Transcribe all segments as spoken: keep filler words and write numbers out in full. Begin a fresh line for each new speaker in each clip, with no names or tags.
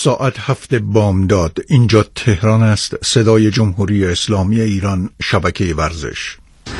ساعت هفت بامداد. اینجا تهران است. صدای جمهوری اسلامی ایران، شبکه ورزش.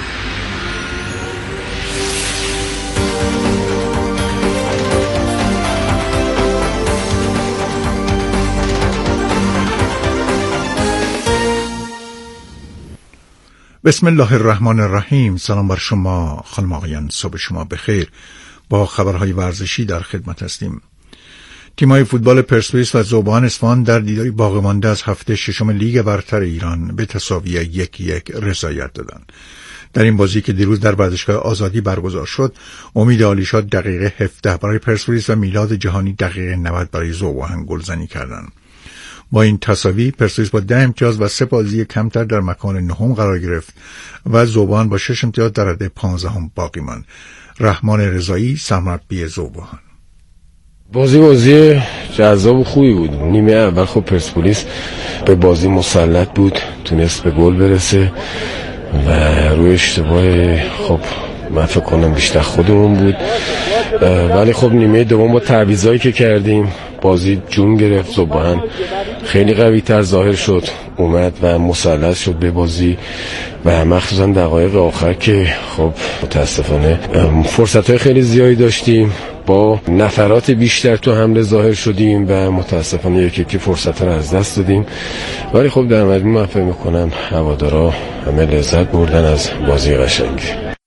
بسم الله الرحمن الرحیم. سلام بر شما خانم آقایان، صبح شما بخیر. با خبرهای ورزشی در خدمت هستیم. تیم‌های فوتبال پرسپولیس و ذوبان اصفهان در دیداری باقی مانده از هفته ششم لیگ برتر ایران به تساوی یک یک رضایت دادند. در این بازی که دیروز در ورزشگاه آزادی برگزار شد، امید عالیشاد دقیقه هفده برای پرسپولیس و میلاد جهانی دقیقه نود برای ذوبان گلزنی کردند. با این تساوی پرسپولیس با ده امتیاز و سه بازی کمتر در مکان نهم قرار گرفت و ذوبان با شش امتیاز در رده پانزدهم باقی ماند. رحمان رضایی، سرمربی ذوبان:
بازی بازی جذاب و خوبی بود. نیمه اول خب پرسپولیس به بازی مسلط بود، تونست به گل برسه و روی اشتباه خب من فکر کنم بیشتر خودمون بود، ولی خب نیمه دوم با تعویضایی که کردیم بازی جون گرفت. ذوبان خیلی قوی تر ظاهر شد، اومد و مسلط شد به بازی و مخصوصا دقایق آخر که خب متاسفانه فرصت‌های خیلی زیادی داشتیم، با نفرات بیشتر تو حمله ظاهر شدیم و متاسفانه یکی یکی فرصت رو از دست دادیم. ولی خب در مجموع من فکر می‌کنم هوادارا همه لذت بردن از بازی قشنگی.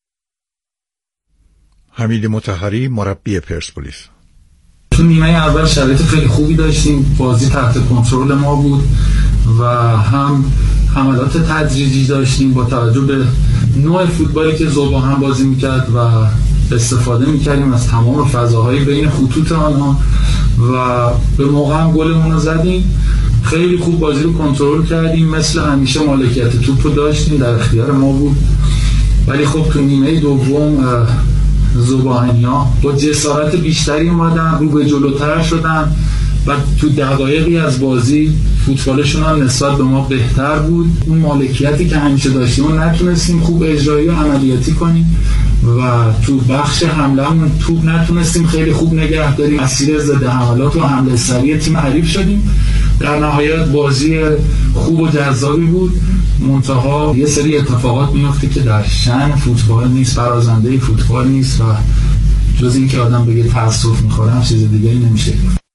حمید مطهری، مربی پرسپولیس:
تو نیمه اول شرایط خیلی خوبی داشتیم، بازی تحت کنترل ما بود و هم حملات تدریجی داشتیم با توجه به نوع فوتبالی که ذوبان هم بازی میکرد و استفاده میکردیم از تمام فضاهای بین خطوط آنها و به موقع هم گلمون رو زدیم. خیلی خوب بازی رو کنترل کردیم، مثل همیشه مالکیت توپ رو داشتیم، در اختیار ما بود. ولی خب تو نیمه دوم ذوبانیا با جسارت بیشتری اومدن، رو به جلوتر شدن و تو دقایقی از بازی فوتبالشون هم نسبت به ما بهتر بود. اون مالکیتی که همیشه داشتیم اون نتونستیم خوب اجرایی و عملیاتی کنیم و تو بخش حمله‌مون توپ نتونستیم خیلی خوب نگه داریم. مسیر ضد حملات و حمله سریع تیم حریف شدیم. در نهایت بازی خوب و جذابی بود، منتها یه سری اتفاقات میفته که در شأن فوتبال نیست، برازنده فوتبال نیست و جز این که آدم بگه تأسف میخورم چیز دیگه ای نمیشه.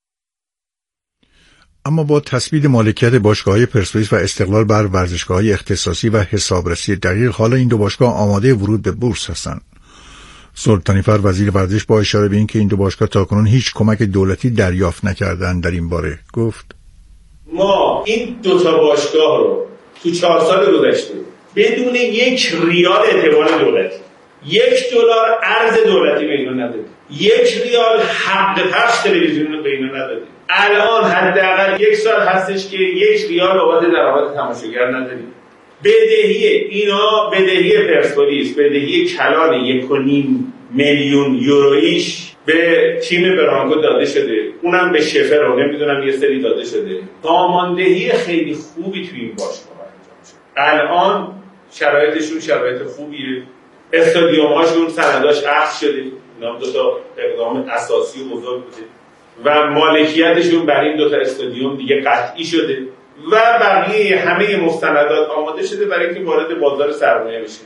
اما با تثبیت مالکیت باشگاه‌های پرسپولیس و استقلال بر ورزشگاه‌های اختصاصی و حسابرسی دقیق، حالا این دو باشگاه آماده ورود به بورس هستند. سلطانی فر وزیر ورزش با اشاره به اینکه این دو باشگاه تاکنون هیچ کمک دولتی دریافت نکردند در این باره گفت:
ما این دو تا باشگاه رو تو چهار سال گذشته بدون یک ریال اعتبار دولتی، یک دلار ارز دولتی به اینا ندادیم، یک ریال حق پخش تلویزیون به اینا ندادیم. الان حداقل یک سال هستش که یک ریال بابت درآمد تماشاگر ندادیم. بدهی اینا، بدهی پرسپولیس، بدهی کلان یک و نیم میلیون یورویش به تیم برانکو داده شده، اونم به شفر رو نمیدونم یه سری داده شده. ساماندهی خیلی خوبی توی این باشگاه انجام شده. الان شرایطشون شرایط خوبیه، استادیوم‌هاشون سنداش اخذ شده، اینا دو تا اقدام اساسی و بزرگ بوده و مالکیتشون بر این دو تا استادیوم دیگه قطعی شده و بقیه همه مستندات آماده شده برای اینکه وارد بازار سرمایه بشه.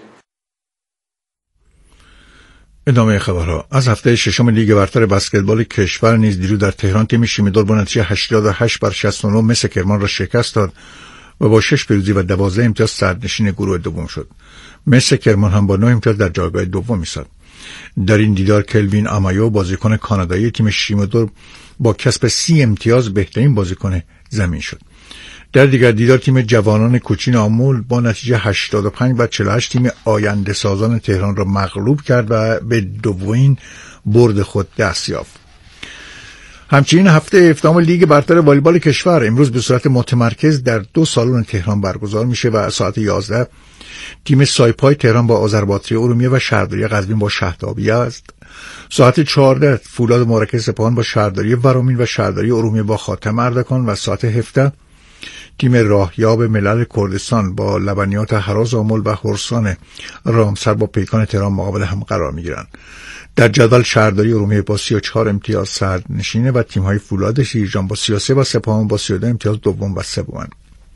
ادامه خبرها. از هفته ششم لیگ برتر بسکتبال کشور نیز دیروز در تهران تیم شیمیدور با نتیجه هشتاد و هشت بر شصت و نه مس کرمان را شکست داد و با شش پیروزی و دوازده امتیاز صدرنشین گروه دوم شد. مس کرمان هم با نه امتیاز در جایگاه دوم ایستاد. در این دیدار کلوین آمایو، بازیکن کانادایی تیم شیمیدور، با کسب سی امتیاز بهترین بازیکن زمین شد. در دیگر دیدار تیم جوانان کوچین آمول با نتیجه هشتاد و پنج بر چهل و هشت تیم آینده سازان تهران را مغلوب کرد و به دومین برد خود دست یافت. همچنین هفته هفدهم لیگ برتر والیبال کشور امروز به صورت متمرکز در دو سالن تهران برگزار میشه و ساعت یازده تیم سایپای تهران با آذربایجان ارومیه و شهرداری قزوین با شهدابیه است. ساعت چهارده فولاد مراکز سپاهان با شهرداری ورامین و شهرداری ارومیه با خاتم اردکان و ساعت هفده تیم راهیاب ملل کردستان با لبنیات هراز آمل و هرسان رامسر با پیکان تهران مقابل هم قرار میگیرند. در جدول شهرداری ارومیه با سی و چهار امتیاز صدرنشینه و تیم‌های فولاد شیرجان با سی و سه و سپاهان با سی و دو امتیاز دوم و سوم.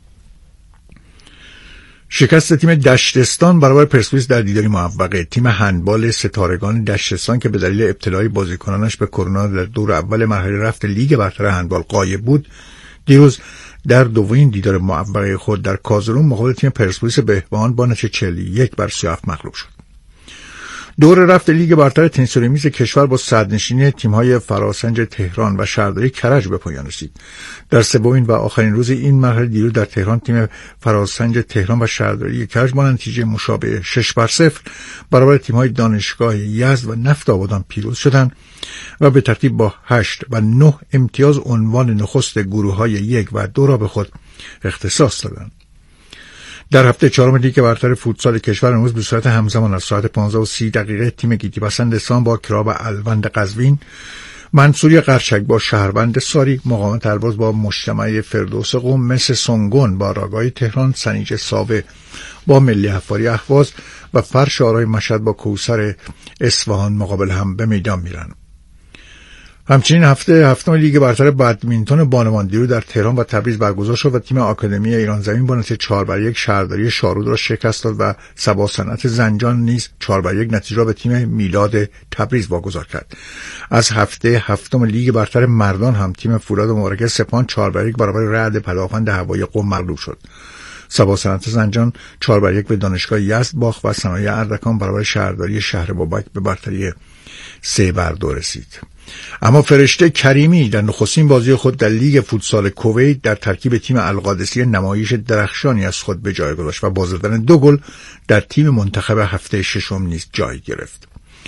شکست تیم دشتستان برابر پرسپولیس در دیداری موفقه. تیم هندبال ستارگان دشتستان که به دلیل ابتلای بازیکنانش به کرونا در دور اول مرحله رفت لیگ برتر هندبال غایب بود، دیروز در دومین دیدار موفقه خود در کازرون مقابل تیم پرسپولیس بهبهان با نتیجه چهل و یک بر سی و هفت مغلوب شد. دور رفت لیگ برتر تنیس میز کشور با صدرنشینی تیم‌های فراسنج تهران و شهرداری کرج به پایان رسید. در سومین و آخرین روز این مرحله دیروز در تهران تیم فراسنج تهران و شهرداری کرج با نتیجه مشابه شش بر صفر برابر تیم‌های دانشگاه یزد و نفت آبادان پیروز شدند و به ترتیب با هشت و نه امتیاز عنوان نخست گروه‌های یک و دو را به خود اختصاص دادند. در هفته چهارم لیگ برتر فوتسال کشور امروز به صورت همزمان از ساعت پانزده و سی دقیقه تیم گیتی پسند سام با کراب الوند قزوین، منصوری قرچک با شهروند ساری، مقاومت البرز با مجتمع فردوس قم، مس سنگون با راگای تهران، سنیج ساوه با ملی حفاری اهواز و فرش آرای مشهد با کوثر اصفهان مقابل هم به میدان میرن. همچنین هفته هفتم لیگ برتر بدمینتون بانوان دیروز در تهران و تبریز برگزار شد و تیم آکادمی ایران زمین با نتیجه چهار بر یک شهرداری شارود را شکست داد و سبا صنعت زنجان نیز چهار بر یک نتیجه را به تیم میلاد تبریز واگذار کرد. از هفته هفتم لیگ برتر مردان هم تیم فولاد مبارکه سپاهان چهار بر یک برابر رعد پدافند هوایی قم مغلوب شد. سبا صنعت زنجان چهار بر یک به دانشگاه یزد باخت و صنایع اردکان برابر شهرداری شهر بابک به برتری سه بر دو رسید. اما فرشته کریمی در نخستین بازی خود در لیگ فوتسال کویت در ترکیب تیم القادسی نمایش درخشانی از خود به جای گذاشت و با زدن دو گل در تیم منتخب هفته ششم نیز جای گرفت.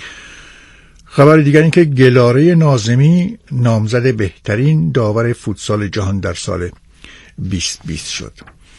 خبر دیگر این که گلاره ناظمی نامزد بهترین داور فوتسال جهان در سال بیست بیست شد.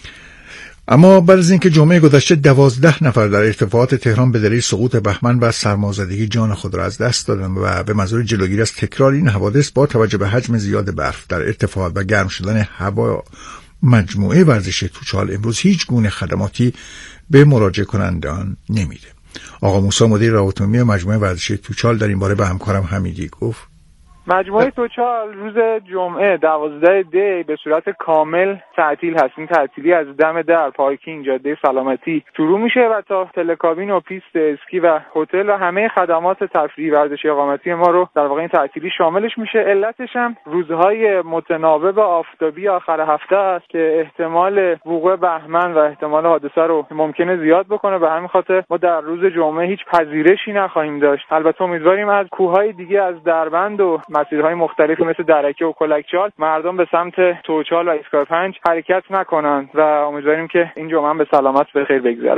اما بعد از اینکه جمعه گذشته دوازده نفر در ارتفاعات تهران به دلیل سقوط بهمن و سرمازدگی جان خود را از دست دادند و به منظور جلوگیری از تکرار این حوادث با توجه به حجم زیاد برف در ارتفاعات و گرم شدن هوا، مجموعه ورزش توچال امروز هیچ گونه خدماتی به مراجع کنندگان نمیده. آقا موسی مدیر روابط عمومی مجموعه ورزش توچال در این باره به همکارم حمیدی گفت:
مجموعه توچال روز جمعه دوازده دی به صورت کامل تعطیل هست. این تعطیلی از دم در پارکینگ جاده سلامتی شروع میشه و تا تلکابین و پیست اسکی و هتل و همه خدمات تفریحی ورزشی اقامتی ما رو در واقع این تعطیلی شاملش میشه. علتش هم روزهای متناوب آفتابی آخر هفته است که احتمال وقوع بهمن و احتمال حادثه رو ممکنه زیاد بکنه. به همین خاطر ما در روز جمعه هیچ پذیرشی نخواهیم داشت. البته امیدواریم از کوههای دیگه از دربند و مسیرهای مختلفی مثل درکه و کلکچال مردم به سمت توچال و ایستگاه پنج حرکت نکنند و امیدواریم که این جمعه به سلامت به خیر بگذره.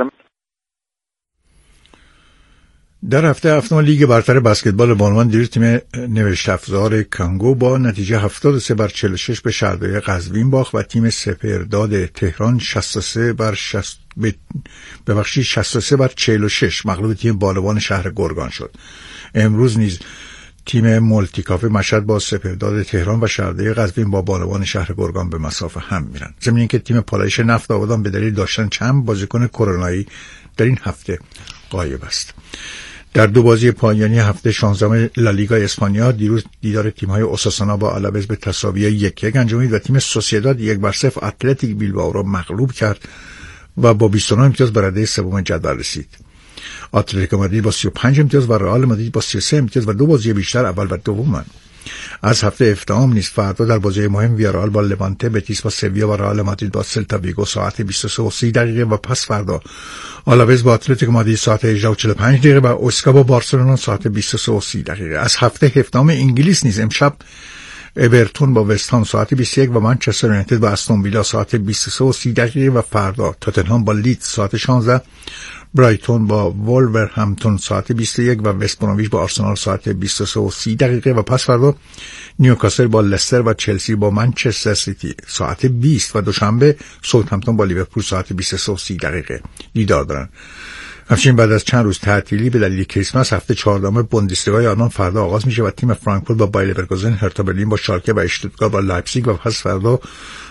در هفته هفتم لیگ برتر بسکتبال بانوان دیروز تیم نوشت افزار کانگو با نتیجه هفتاد و سه بر چهل و شش به شهرداری قزوین باخت و تیم سپهرداد تهران شصت و سه بر شصت ببخشید شصت و سه بر چهل و شش مغلوب تیم بالوان شهر گرگان شد. امروز نیز تیم مولتی کافه مشهد با سپهرداد تهران و شهرداری قزوین با بالوان شهر گرگان به مسافه هم میرن. ضمن اینکه تیم پالایش نفت آبادان به دلیل داشتن چند بازیکن کرونایی در این هفته غایب است. در دو بازی پایانی هفته شانزدهم لالیگا اسپانیا دیروز دیدار تیم‌های اوساسونا با آلاوز به تساوی یک یک انجامید و تیم سوسییداد یک بر صفر اتلتیک بیلبائو را مغلوب کرد و با بیست و نه امتیاز به رده سوم جدول رسید. اتلتیکو مادرید با سی و پنج امتیاز و رئال مادرید با سی و سه امتیاز و دو بازی بیشتر اول و دومند. از هفته هفدهم نیز فردا در بازی مهم ویارال با لوانته، بتیس با سویا و رئال مادرید با سلتا ویگو ساعت بیست و سه و سی دقیقه و پس فردا آلاوز با اتلتیکو مادرید ساعت هجده و چهل و پنج دقیقه و اوسکا با بارسلونا ساعت بیست و سه و سی دقیقه. از هفته هفدهم انگلیس نیز امشب اورتون با وستهام ساعت بیست و یک و منچستر یونایتد با استون ویلا ساعت بیست و سه و سی دقیقه و فردا تاتنهام با لیدز ساعت شانزده، برایتون با وولورهمپتون ساعت بیست و یک و وست برومیچ با آرسنال ساعت بیست و سه و سی دقیقه و پس فردا نیوکاسل با لستر و چلسی با منچستر سیتی ساعت بیست و دوشنبه ساوثهمپتون با لیورپول ساعت بیست و سه و سی دقیقه دیدار دارند. همچنین بعد از چند روز تعطیلی به دلیل کریسمس هفته چهاردهم بوندسلیگای آلمان فردا آغاز میشه و تیم فرانکفورت با بایر لورکوزن، هرتا برلین با شالکه و اشتوتگارت با لایپزیگ و پس فردا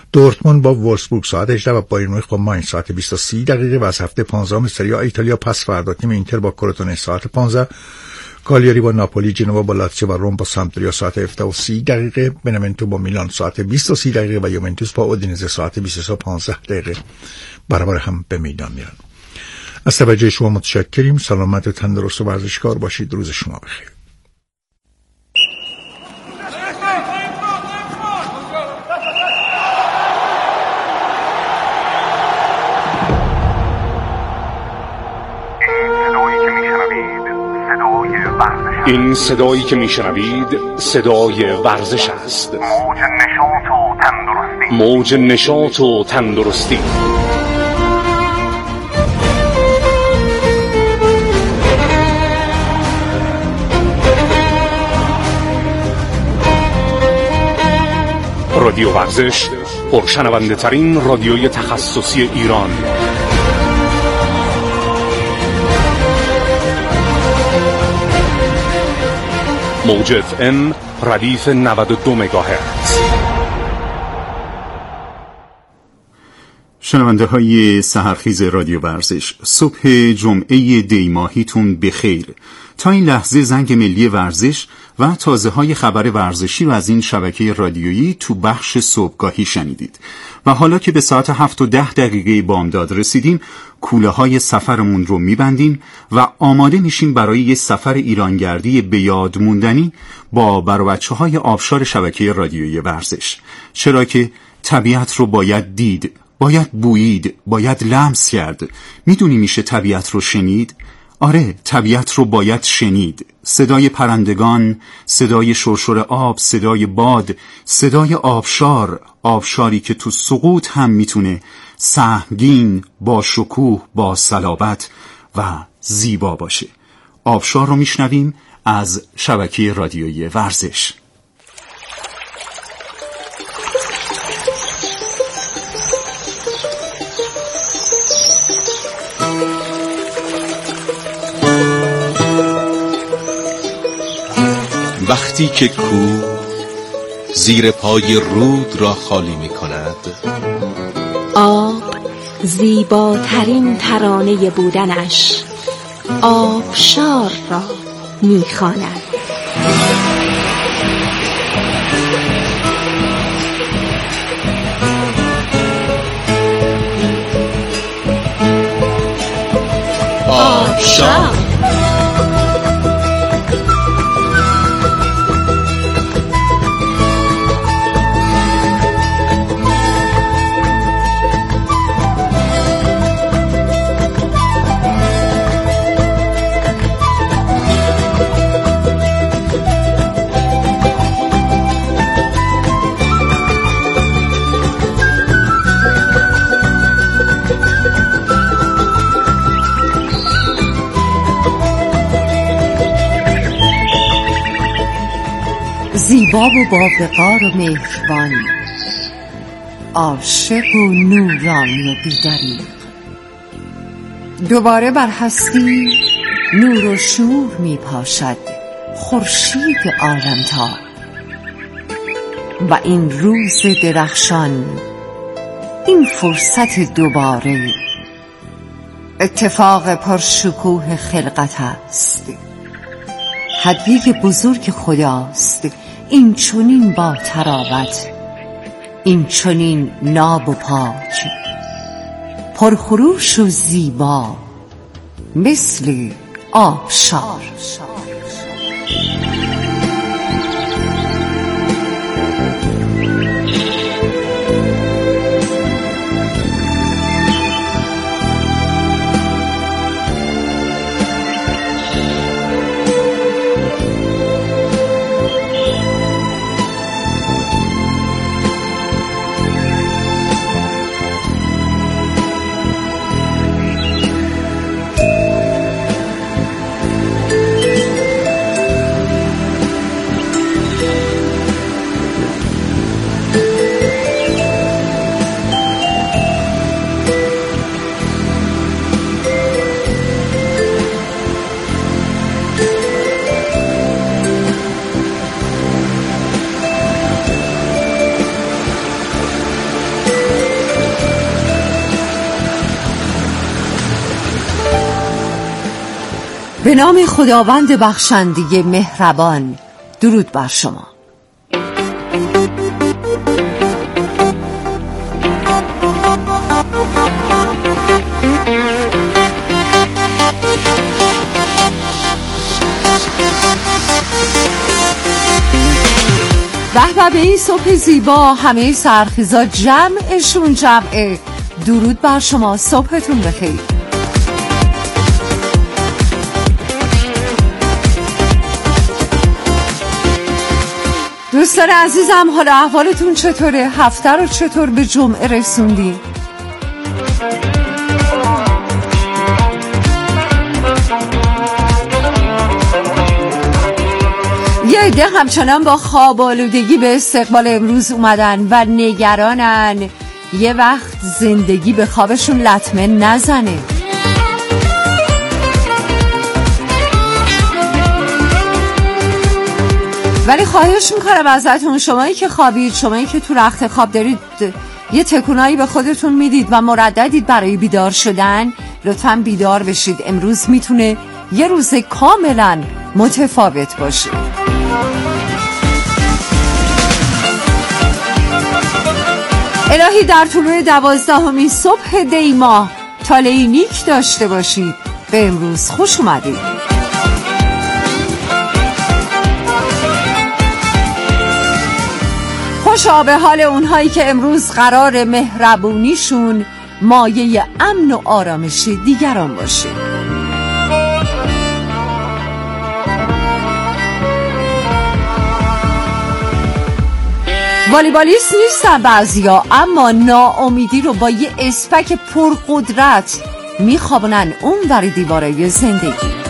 دورتموند با وولفسبورگ ساعت هجده و بایر مونیخ با ماینز ساعت بیست و سی دقیقه و از هفته پانزدهم سری آ ایتالیا پس فردا تیم اینتر با کروتونه ساعت پانزده، کالیاری با ناپولی، جنوا با لاتزیو و روم با سامپدوریا ساعت هفده و سی دقیقه، بنونتو با میلان ساعت بیست و سی دقیقه و یوونتوس با اودینزه ساعت بیست و پانزده دقیقه برابر هم به میدان میرن. از توجه شما متشکریم. سلامت و تندرست و ورزشکار باشید. روز شما بخیر.
این صدایی که میشنوید صدای ورزش است. موج نشاط و تندرستی. موج نشاط و تندرستی. رادیو ورزش، پرشنونده ترین رادیوی تخصصی ایران. موج اف ام ردیف نود و دو مگاهرتز.
شنونده های سحرخیز رادیو ورزش، صبح جمعه دی ماهیتون بخیر. تا این لحظه زنگ ملی ورزش و تازه های خبر ورزشی رو از این شبکه رادیویی تو بخش صبحگاهی شنیدید و حالا که به ساعت هفت و ده دقیقه بامداد رسیدیم، کوله های سفرمون رو میبندیم و آماده میشیم برای یه سفر ایرانگردی به یاد موندنی با بچه های آبشار شبکه رادیویی ورزش. چرا که طبیعت رو باید دید، باید بویید، باید لمس کرد. میدونی میشه طبیعت رو شنید؟ آره، طبیعت رو باید شنید. صدای پرندگان، صدای شرشر آب، صدای باد، صدای آبشار، آبشاری که تو سقوط هم میتونه سهمگین، با شکوه، با صلابت و زیبا باشه. آبشار رو میشنویم از شبکه رادیویی ورزش.
وقتی که کوه زیر پای رود را خالی می کند،
آب زیباترین ترانه بودنش آبشار را می خواند. آبشار
زیبا و باوقار و مهربان، عاشق و نورانی و بی‌دریغ، دوباره بر هستی نور و شور می پاشد خورشید عالمتاب و این روز درخشان، این فرصت دوباره، اتفاق پرشکوه خلقت است، هدیه بزرگ خداست. این چنین با تراوت، این چنین ناب و پاک، پرخروش و زیبا، مثل آبشار. به نام خداوند بخشنده مهربان. درود بر شما. به به این صبح زیبا، همه سرخیزا جمعشون جمعه. درود بر شما، صبحتون بخیر. دوستان عزیزم، حالا احوالتون چطوره؟ هفته رو چطور به جمعه رسوندی؟ یه عده همچنان با خواب آلودگی به استقبال امروز اومدن و نگرانن یه وقت زندگی به خوابشون لطمه نزنه. ولی خواهش میکنم ازتون، شمایی که خوابید، شمایی که تو رخت خواب دارید یه تکونایی به خودتون میدید و مرددید برای بیدار شدن، لطفاً بیدار بشید. امروز میتونه یه روز کاملا متفاوت باشه. الهی در طلوع دوازدهمین صبح دی ماه طالعی نیک داشته باشید. به امروز خوش اومدید. خوشا به حال اونهایی که امروز قرار مهربونیشون مایه امن و آرامش دیگران باشه. والیبالیست نیستن بعضیا، اما ناامیدی رو با یه اسپک پرقدرت میخوابونن اون ور دیواره زندگی.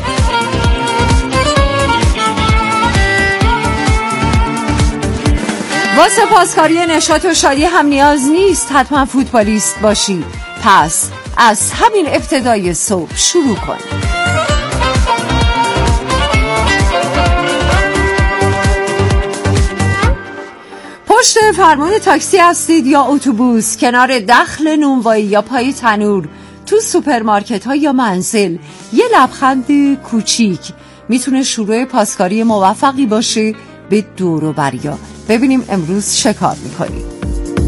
واسه پاسکاری نشاط و شادی هم نیاز نیست حتما فوتبالیست باشی. پس از همین ابتدای صبح شروع کن. پشت فرمان تاکسی هستید یا اتوبوس، کنار دخل نونوایی یا پای تنور، تو سوپرمارکت ها یا منزل، یه لبخند کوچیک میتونه شروع پاسکاری موفقی باشه به دور و بریا. ببینیم امروز چه کار میکنید.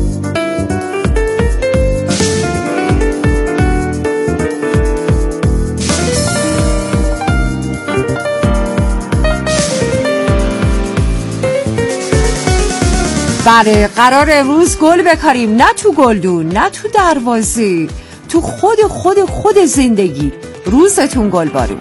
بله، قرار امروز گل بکاریم، نه تو گلدون، نه تو دروازه، تو خود خود خود زندگی. روزتون گل بارون.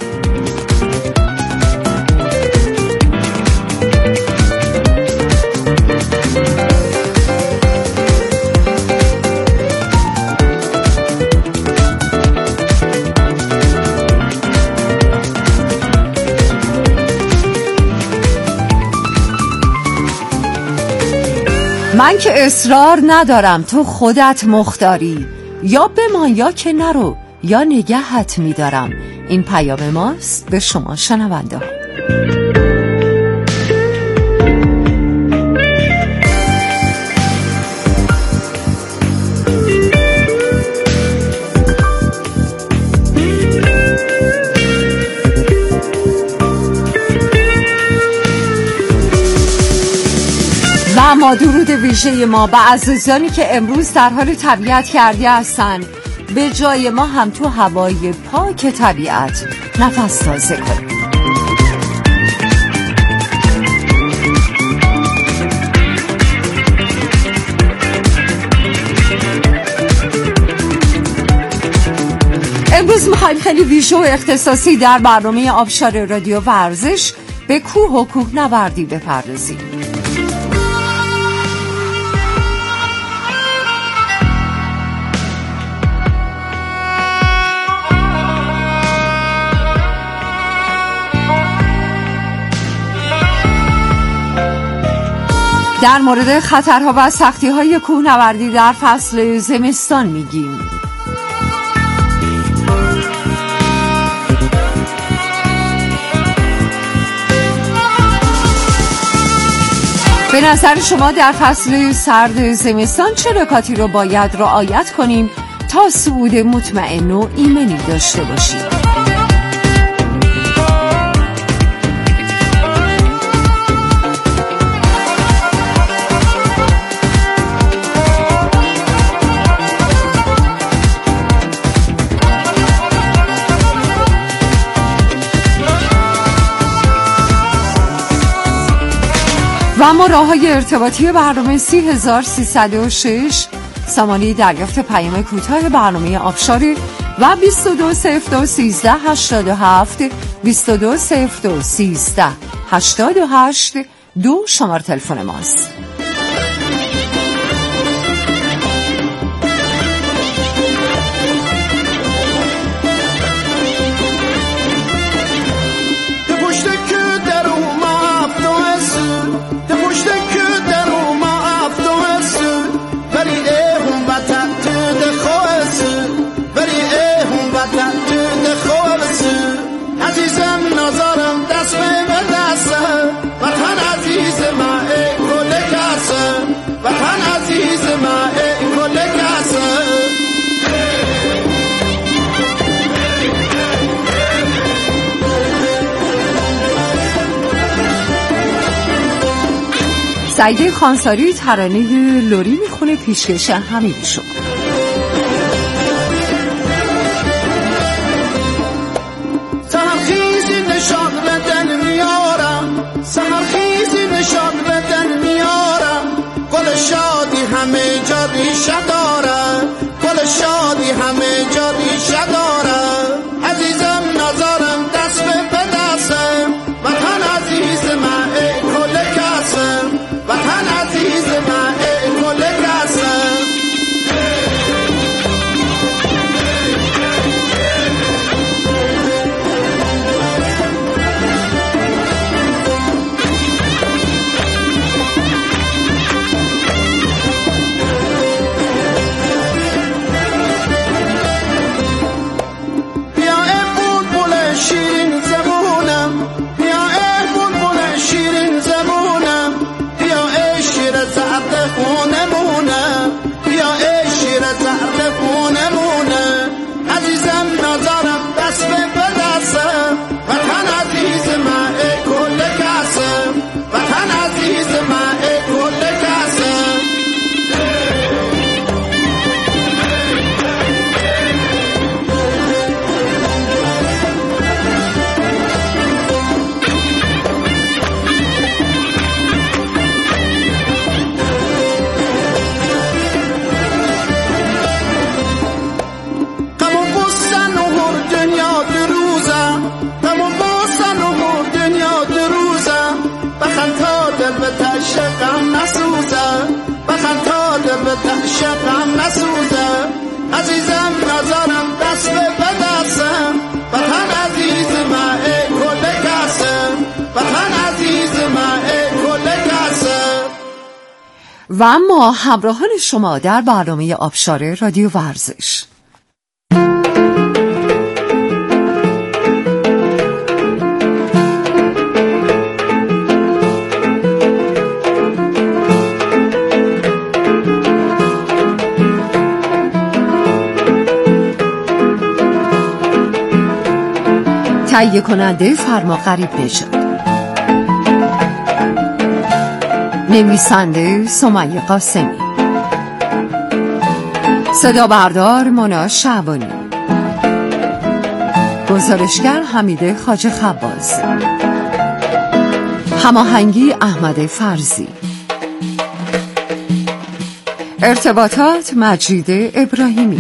من که اصرار ندارم، تو خودت مختاری، یا بمان یا که نرو، یا نگهت میدارم. این پیام ماست به شما شنونده ها. و ما درود ویژه ما به عزیزانی که امروز در حال طبیعت کرده هستن. به جای ما هم تو هوای پاک طبیعت نفس تازه کنیم. امروز میخوایم خیلی ویژه و اختصاصی در برنامه آبشار رادیو ورزش به کوه و کوهنوردی بپردازیم. در مورد خطرها و سختی‌های کوهنوردی در فصل زمستان میگیم. به نظر شما در فصل سرد زمستان چه نکاتی رو باید رعایت کنیم تا صعود مطمئن و ایمنی داشته باشیم؟ اما راه‌های ارتباطی برنامه سی هزار سیصد و شش، سامانه دریافت پیام کوتاه برنامه آبشاری و بیست و دو صفر دو سیزده هشتاد و هفت بیست و دو صفر دو سیزده هشتاد و هشت دو شماره تلفن ماست. سعیده خانساری ترانه لوری میخونه، پیشکش همین شد.
سهرخیزی نشان بدن میارم، سهرخیزی نشان بدن میارم، گل شادی همه جا ریشه داره، گل شادی همه جا ریشه داره. عزیزم نظرم دست به دستم، وطن عزیز من ای کل کسم، وطن عزیز من ای کل کسم. شبم نسوزه عزیزم نظرم دست به دستم وطن عزیز من ای کل کسم وطن عزیز من ای کل کسم.
و اما همراهان شما در برنامه آبشار رادیو ورزش. تهیه کننده فرما غریب نژاد، نویسنده سمیه قاسمی، صدا بردار مونا شعبانی، گزارشگر حمیده خواجه خباز، هماهنگی احمد فرزی، ارتباطات مجید ابراهیمی.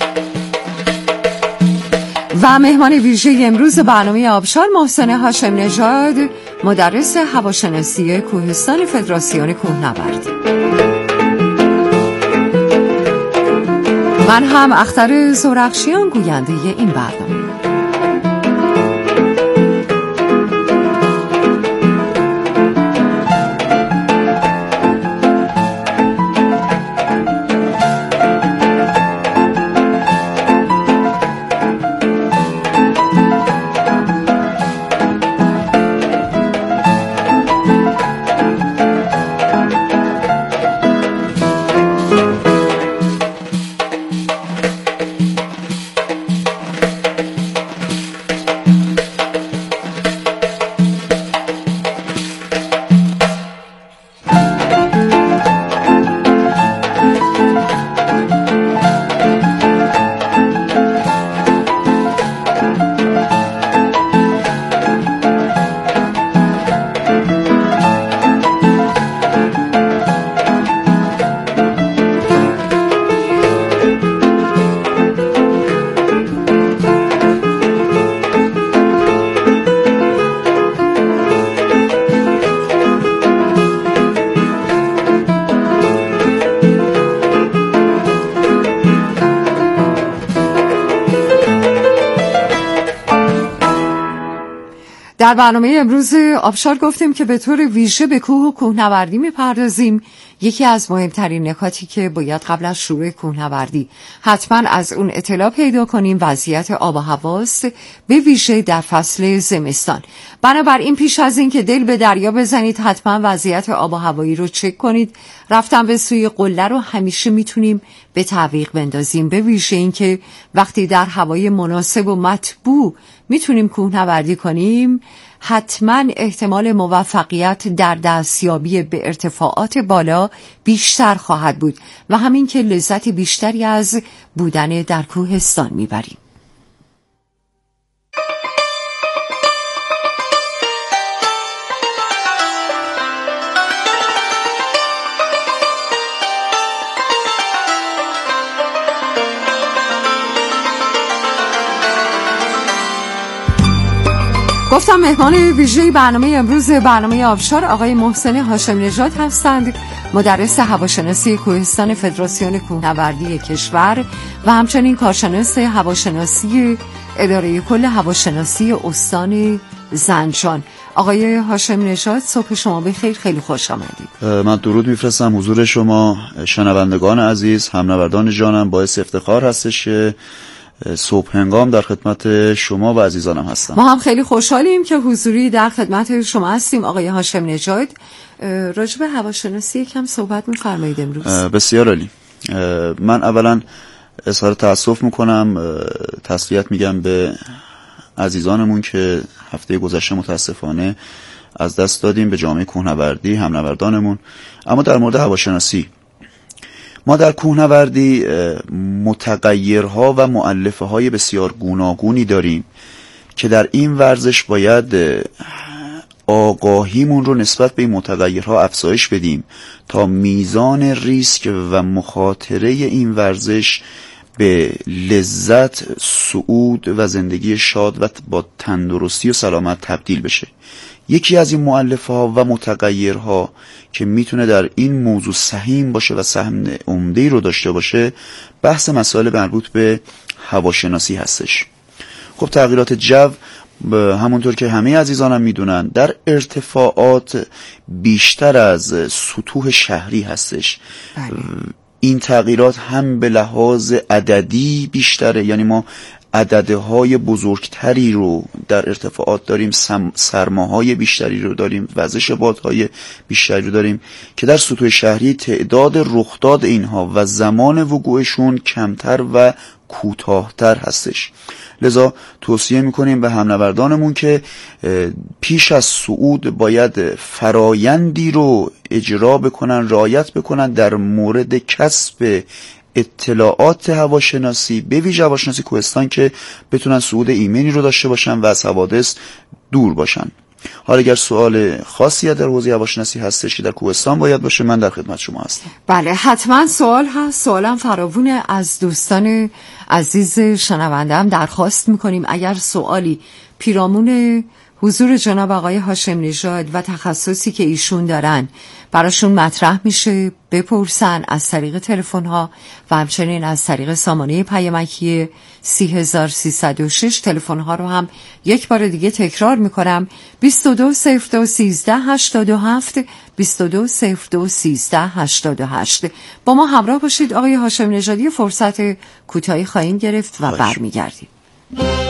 و مهمان ویژه امروز برنامه آبشار محسن هاشم نژاد، مدرس هواشناسی کوهستان فدراسیون کوهنوردی. من هم اختر زرخشیان گوینده این برنامه. در برنامه امروز آبشار گفتیم که به طور ویژه به کوه و کوهنوردی میپردازیم. یکی از مهمترین نکاتی که باید قبل از شروع کوهنوردی حتما از اون اطلاع پیدا کنیم وضعیت آب و هواست، به ویژه در فصل زمستان. بنابراین پیش از این که دل به دریا بزنید حتما وضعیت آب و هوایی رو چک کنید. رفتن به سوی قله رو همیشه میتونیم به تعویق بندازیم، به ویژه این که وقتی در هوای مناسب و مطبوع میتونیم کوهنوردی کنیم حتما احتمال موفقیت در دستیابی به ارتفاعات بالا بیشتر خواهد بود و همین که لذت بیشتری از بودن در کوهستان میبریم. گفتم مهمان ویژه برنامه امروز برنامه آبشار آقای محسن هاشمی نژاد هستند، مدرس هواشناسی کوهستان فدراسیون کوهنوردی کشور و همچنین کارشناس هواشناسی اداره کل هواشناسی استان زنجان. آقای هاشمی نژاد صبح شما بخیر، خیلی خوش آمدید.
من درود میفرستم حضور شما شنوندگان عزیز، همنوردان جانم. باعث افتخار هستش که صبح هنگام در خدمت شما و عزیزانم هستم.
ما هم خیلی خوشحالیم که حضوری در خدمت شما هستیم. آقای هاشمی نژاد، راجع به هواشناسی یکم صحبت می‌فرمایید امروز؟
بسیار عالی. من اولا اظهار تأسف میکنم، تسلیت میگم به عزیزانمون که هفته گذشته متاسفانه از دست دادیم، به جامعه کوهنوردی، همنوردانمون. اما در مورد هواشناسی، ما در کوهنوردی متغیرها و مؤلفه های بسیار گوناگونی داریم که در این ورزش باید آگاهیمون رو نسبت به این متغیرها افزایش بدیم تا میزان ریسک و مخاطره این ورزش به لذت، صعود و زندگی شاد و با تندرستی و سلامت تبدیل بشه. یکی از این مؤلفه‌ها و متغیرها که میتونه در این موضوع سهیم باشه و سهم عمده‌ای رو داشته باشه، بحث مسائل مربوط به هواشناسی هستش. خب تغییرات جو همونطور که همه عزیزانم میدونن در ارتفاعات بیشتر از سطوح شهری هستش. بله. این تغییرات هم به لحاظ عددی بیشتره، یعنی ما عددهای بزرگتری رو در ارتفاعات داریم، سرماهای بیشتری رو داریم، وزش بادهای بیشتری رو داریم که در سطوح شهری تعداد رخداد اینها و زمان وقوعشون کمتر و کوتاه‌تر هستش. لذا توصیه میکنیم به همنوردانمون که پیش از صعود باید فرایندی رو اجرا بکنن، رعایت بکنن در مورد کسب اطلاعات هواشناسی، به ویژه هواشناسی کوهستان، که بتونن صعود ایمنی رو داشته باشن و از حوادث دور باشن. حالا اگر سوال خاصی در حوزه هواشناسی هستش که در کوهستان باید باشه، من در خدمت شما هستم.
بله حتما سوال هست، سوالم فراوونه. از دوستان عزیز شنونده هم درخواست میکنیم اگر سوالی پیرامون حضور جناب آقای هاشمی نژاد و تخصصی که ایشون دارن براشون مطرح میشه بپرسن از طریق تلفن ها و همچنین از طریق سامانه پیامکی سی هزار سیصد و شش. تلفن ها رو هم یک بار دیگه تکرار میکنم: بیست و دو صفر دو سیزده هشتاد و هفت بیست و دو صفر دو سیزده هشتاد و هشت. با ما همراه باشید. آقای هاشمی نژادی فرصت کوتاهی خواهیم گرفت و برمیگردیم.